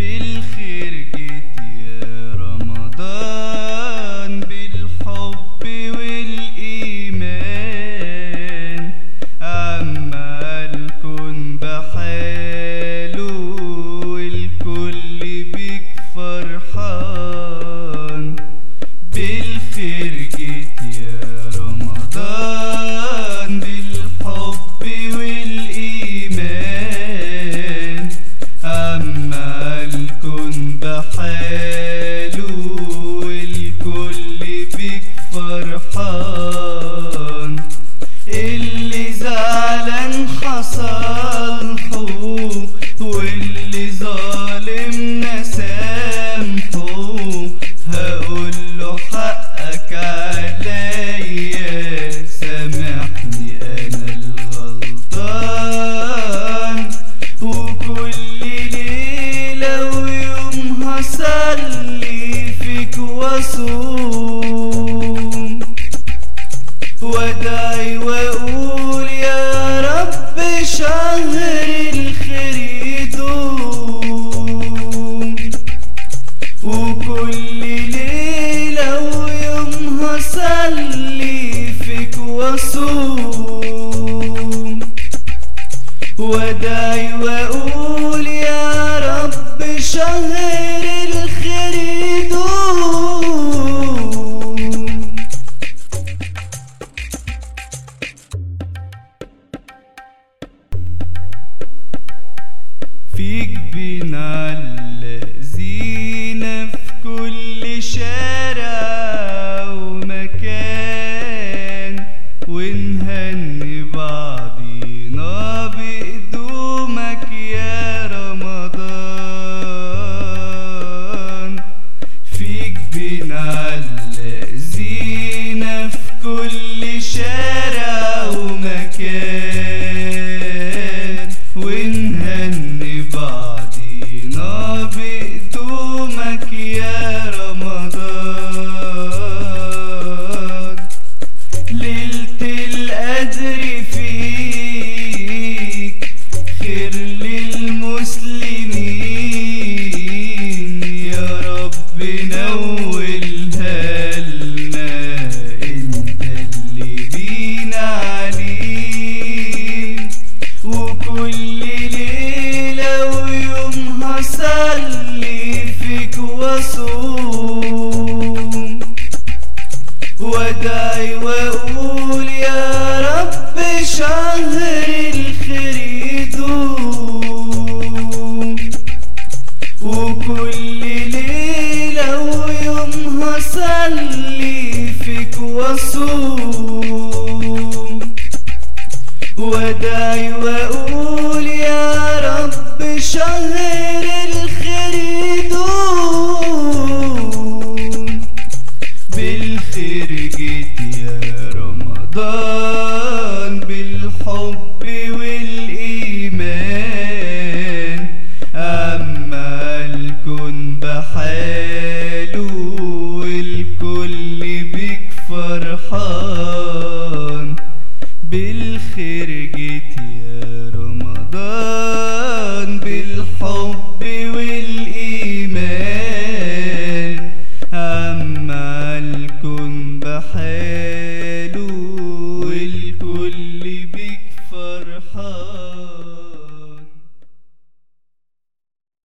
بالخير جيت يا رمضان، بالحب والإيمان، عمال كن بحاله والكل بيك فرحان. بالخير جيت يا رمضان، بالحب والإيمان، عمال كن بحاله والكل بيك فرحان. اللي زعلان حصالحه واللي ظالمنا سامحه، هقوله حقك عليا سامحني انا الغلطان. وكل ليلة ويوم هصلي فيك واصوم وادعي واقول يا رب شهر الخير يدوم. وكل ليلة ويوم هصلي فيك واصوم وادعي واقول يا رب شهر الخير يدوم. فيك بنعلق زينة في كل شارع ومكان، ونهني بعضينا بقدومك يا رمضان. فيك بنعلق زينة في كل شارع ومكان، ونهني بعضينا بقدومك يا رمضان. ليلة القدر فيك خير للمسلمين، يا رب نولها لنا انت اللي بينا عليم. وكل ليلة ويوم هصلي فيك واصوم وادعي واقول يا رب شهر الخير يدوم. وكل ليلة ويوم هصلي فيك واصوم وادعي واقول يا رب شهر الخير يدوم. بالخير جيت يا رمضان، بالحب والإيمان، عمال كن بحاله والكل بيك فرحان. بالخير جيت يا رمضان، بالحب والإيمان، عمال كن بحاله والكل بيك فرحان.